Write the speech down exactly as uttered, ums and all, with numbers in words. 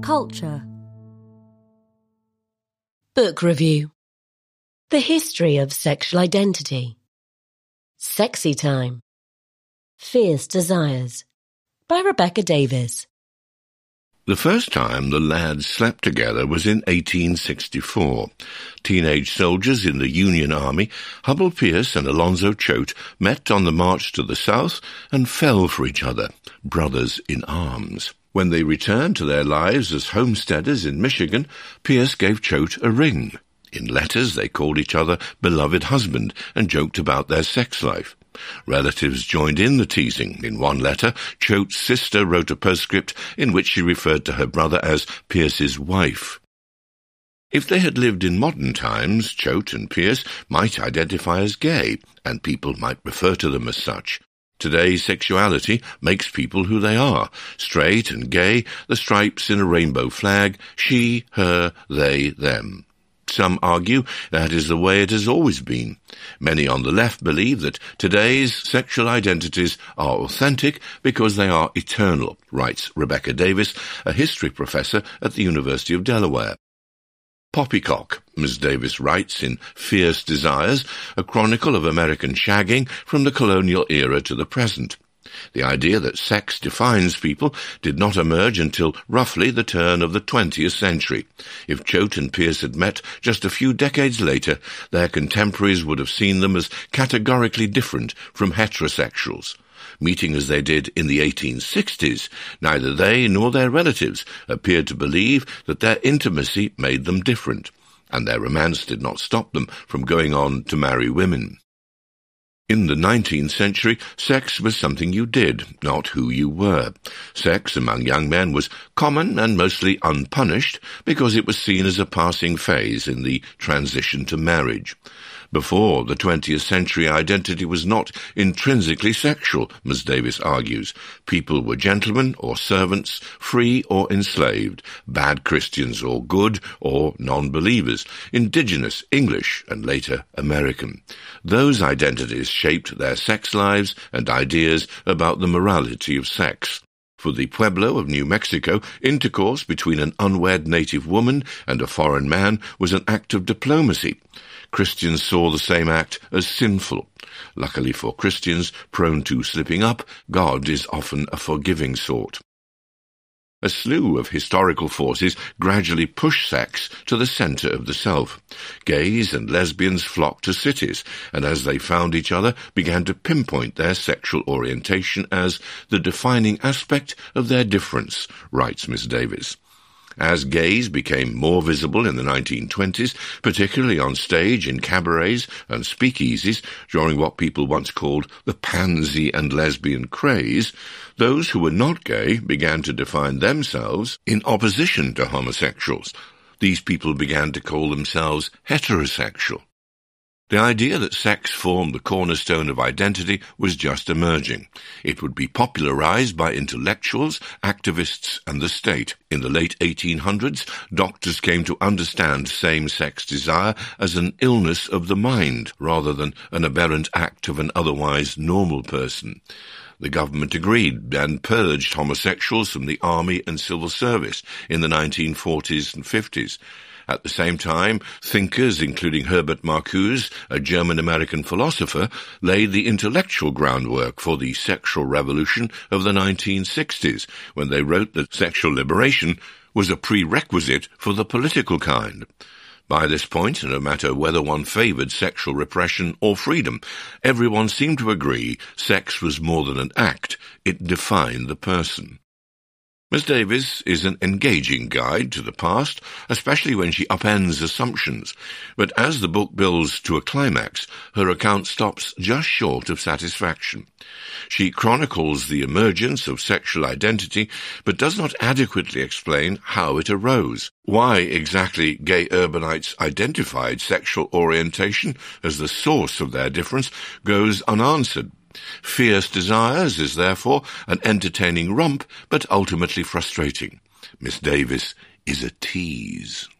Culture. Book review. The History of Sexual Identity. Sexy Time. Fierce Desires by Rebecca Davis. The first time the lads slept together was in eighteen sixty-four. Teenage soldiers in the Union Army, Hubble Pierce and Alonzo Choate, met on the march to the south and fell for each other, brothers in arms. When they returned to their lives as homesteaders in Michigan, Pierce gave Choate a ring. In letters they called each other beloved husband and joked about their sex life. Relatives joined in the teasing. In one letter, Choate's sister wrote a postscript in which she referred to her brother as Pierce's wife. If they had lived in modern times, Choate and Pierce might identify as gay, and people might refer to them as such. Today, sexuality makes people who they are. Straight and gay, the stripes in a rainbow flag, she, her, they, them. Some argue that is the way it has always been. Many on the left believe that today's sexual identities are authentic because they are eternal, writes Rebecca Davis, a history professor at the University of Delaware. Poppycock, Miz Davis writes in Fierce Desires, a chronicle of American shagging from the colonial era to the present. The idea that sex defines people did not emerge until roughly the turn of the twentieth century. If Choate and Pierce had met just a few decades later, their contemporaries would have seen them as categorically different from heterosexuals. Meeting as they did in the eighteen sixties, neither they nor their relatives appeared to believe that their intimacy made them different, and their romance did not stop them from going on to marry women. In the nineteenth century, sex was something you did, not who you were. Sex among young men was common and mostly unpunished because it was seen as a passing phase in the transition to marriage. Before the twentieth century, identity was not intrinsically sexual, Miz Davis argues. People were gentlemen or servants, free or enslaved, bad Christians or good or non-believers, indigenous, English, and later American. Those identities shaped their sex lives and ideas about the morality of sex. For the Pueblo of New Mexico, intercourse between an unwed native woman and a foreign man was an act of diplomacy. Christians saw the same act as sinful. Luckily for Christians prone to slipping up, God is often a forgiving sort. A slew of historical forces gradually pushed sex to the centre of the self. Gays and lesbians flocked to cities, and as they found each other, began to pinpoint their sexual orientation as the defining aspect of their difference, writes Miz Davis. As gays became more visible in the nineteen twenties, particularly on stage in cabarets and speakeasies during what people once called the pansy and lesbian craze, those who were not gay began to define themselves in opposition to homosexuals. These people began to call themselves heterosexual. The idea that sex formed the cornerstone of identity was just emerging. It would be popularized by intellectuals, activists, and the state. In the late eighteen hundreds, doctors came to understand same-sex desire as an illness of the mind, rather than an aberrant act of an otherwise normal person. The government agreed and purged homosexuals from the army and civil service in the nineteen forties and fifties. At the same time, thinkers, including Herbert Marcuse, a German-American philosopher, laid the intellectual groundwork for the sexual revolution of the nineteen sixties, when they wrote that sexual liberation was a prerequisite for the political kind. By this point, no matter whether one favoured sexual repression or freedom, everyone seemed to agree sex was more than an act, it defined the person. Miz Davis is an engaging guide to the past, especially when she upends assumptions, but as the book builds to a climax, her account stops just short of satisfaction. She chronicles the emergence of sexual identity, but does not adequately explain how it arose. Why exactly gay urbanites identified sexual orientation as the source of their difference goes unanswered. Fierce Desires is therefore an entertaining romp, but ultimately frustrating. Miz Davis is a tease.